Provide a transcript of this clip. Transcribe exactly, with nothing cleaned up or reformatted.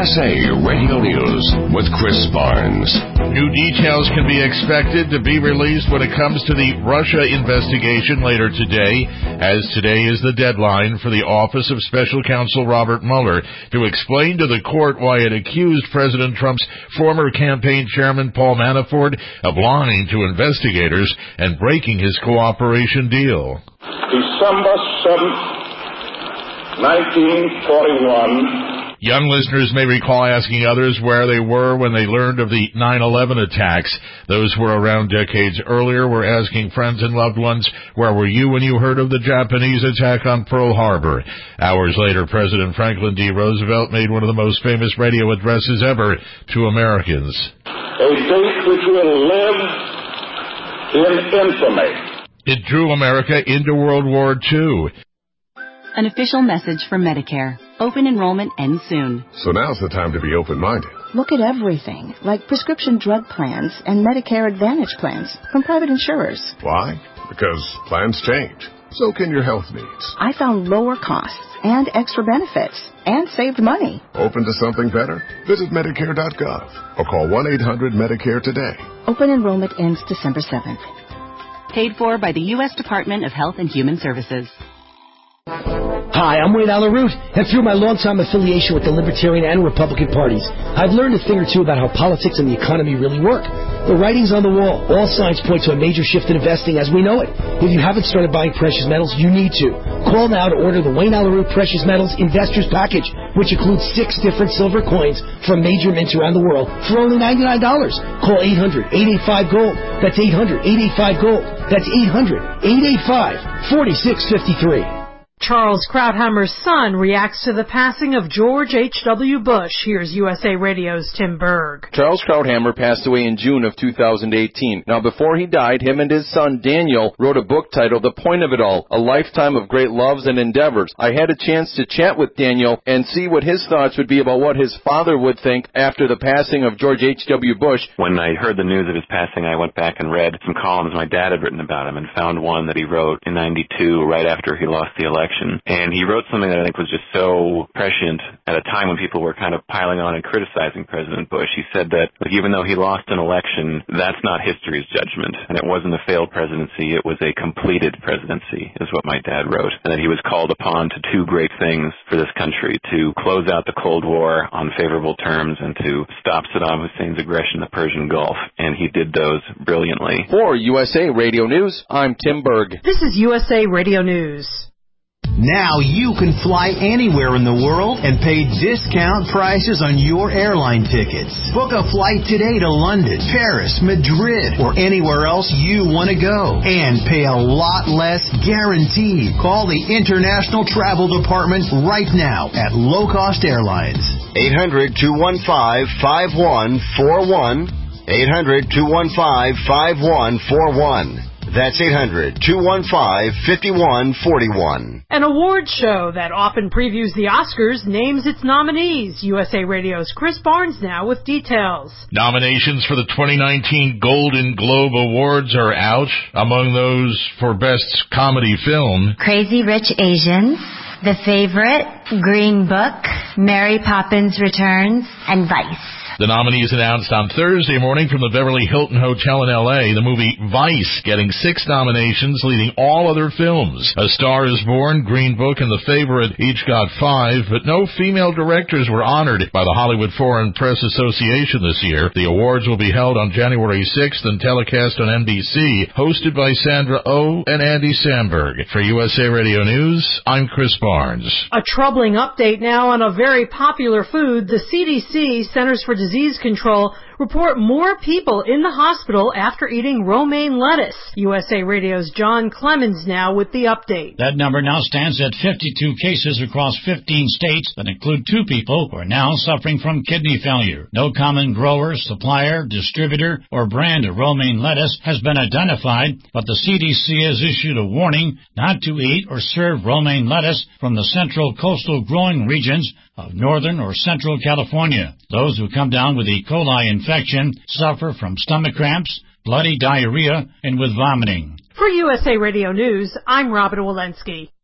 S A Radio News with Chris Barnes. New details can be expected to be released when it comes to the Russia investigation later today, as today is the deadline for the Office of Special Counsel Robert Mueller to explain to the court why it accused President Trump's former campaign chairman Paul Manafort of lying to investigators and breaking his cooperation deal. December seventh, nineteen forty-one. Young listeners may recall asking others where they were when they learned of the nine eleven attacks. Those who were around decades earlier were asking friends and loved ones, where were you when you heard of the Japanese attack on Pearl Harbor? Hours later, President Franklin D. Roosevelt made one of the most famous radio addresses ever to Americans. A date which will live in infamy. It drew America into World War Two. An official message from Medicare. Open enrollment ends soon. So now's the time to be open-minded. Look at everything, like prescription drug plans and Medicare Advantage plans from private insurers. Why? Because plans change. So can your health needs. I found lower costs and extra benefits and saved money. Open to something better? Visit Medicare dot gov or call one eight hundred Medicare today. Open enrollment ends December seventh. Paid for by the U S Department of Health and Human Services. Hi, I'm Wayne Allyn Root, and through my longtime affiliation with the Libertarian and Republican parties, I've learned a thing or two about how politics and the economy really work. The writing's on the wall. All signs point to a major shift in investing as we know it. If you haven't started buying precious metals, you need to. Call now to order the Wayne Allyn Root Precious Metals Investors Package, which includes six different silver coins from major mints around the world for only ninety-nine dollars. Call eight hundred, eight eight five, GOLD. That's eight hundred, eight eight five, GOLD. That's eight hundred, eight eight five, four six five three. Charles Krauthammer's son reacts to the passing of George H W. Bush. Here's U S A Radio's Tim Berg. Charles Krauthammer passed away in June of two thousand eighteen. Now, before he died, him and his son Daniel wrote a book titled The Point of It All, A Lifetime of Great Loves and Endeavors. I had a chance to chat with Daniel and see what his thoughts would be about what his father would think after the passing of George H W. Bush. When I heard the news of his passing, I went back and read some columns my dad had written about him and found one that he wrote in ninety-two, right after he lost the election. And he wrote something that I think was just so prescient at a time when people were kind of piling on and criticizing President Bush. He said that, like, even though he lost an election, that's not history's judgment. And it wasn't a failed presidency, it was a completed presidency, is what my dad wrote. And that he was called upon to two great things for this country, to close out the Cold War on favorable terms and to stop Saddam Hussein's aggression in the Persian Gulf. And he did those brilliantly. For U S A Radio News, I'm Tim Berg. This is U S A Radio News. Now you can fly anywhere in the world and pay discount prices on your airline tickets. Book a flight today to London, Paris, Madrid, or anywhere else you want to go. And pay a lot less guaranteed. Call the International Travel Department right now at Low Cost Airlines. eight hundred, two one five, five one four one. eight hundred, two one five, five one four one. That's eight hundred, two one five, five one four one. An award show that often previews the Oscars names its nominees. U S A Radio's Chris Barnes now with details. Nominations for the twenty nineteen Golden Globe Awards are out. Among those for Best Comedy Film: Crazy Rich Asians, The Favorite, Green Book, Mary Poppins Returns, and Vice. The nominees announced on Thursday morning from the Beverly Hilton Hotel in L A The movie Vice getting six nominations, leading all other films. A Star is Born, Green Book, and The Favorite each got five, but no female directors were honored by the Hollywood Foreign Press Association this year. The awards will be held on January sixth and telecast on N B C, hosted by Sandra Oh and Andy Samberg. For U S A Radio News, I'm Chris Barnes. A troubling update now on a very popular food. The C D C, Centers for Disease Control, report more people in the hospital after eating romaine lettuce. U S A Radio's John Clemens now with the update. That number now stands at fifty-two cases across fifteen states that include two people who are now suffering from kidney failure. No common grower, supplier, distributor, or brand of romaine lettuce has been identified, but the C D C has issued a warning not to eat or serve romaine lettuce from the central coastal growing regions of northern or central California. Those who come down with E. coli infection suffer from stomach cramps, bloody diarrhea, and with vomiting. For U S A Radio News, I'm Robin Walensky.